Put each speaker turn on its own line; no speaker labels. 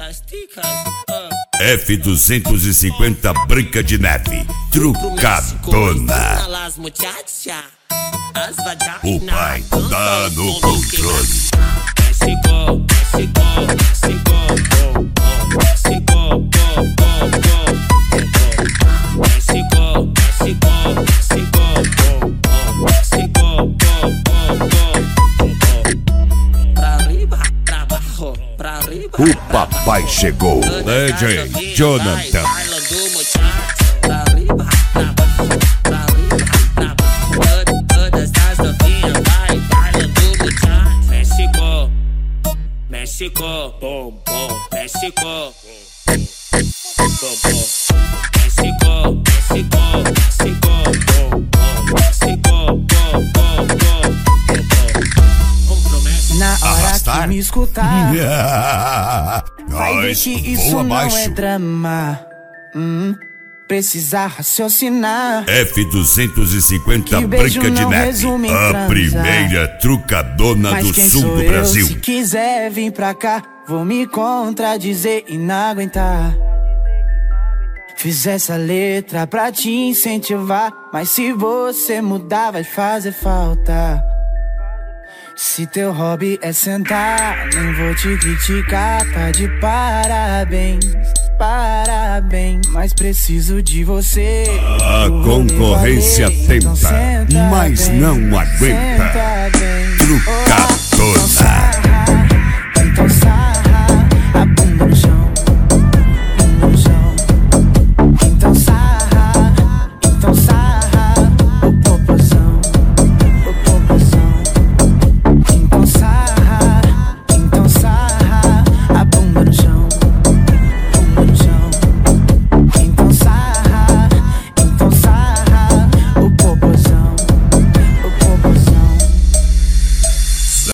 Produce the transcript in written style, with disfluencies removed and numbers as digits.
F250 Branca de Neve, trucadona. O pai tá no controle. O papai chegou. DJ Jonathan.
México, bom, bom, México, bom, bom, México, México, México, bom, bom, México, bom, bom, bom.
Na hora
Arrastar?
que me escutar, vai ver
Nós,
que isso
voa
não
abaixo.
é drama. Precisa raciocinar.
F250
Que beijo
Branca de
não
Neve,
resume em
a
transar.
primeira trucadona
Mas
do
quem
sul
sou
do
eu?
Brasil.
Se quiser vir pra cá, vou me contradizer e não aguentar. Fiz essa letra pra te incentivar, mas se você mudar vai fazer falta. Se teu hobby é sentar, nem vou te criticar, tá de parabéns, parabéns. Mas preciso de você.
A concorrência tenta, mas não aguenta. Trucadona.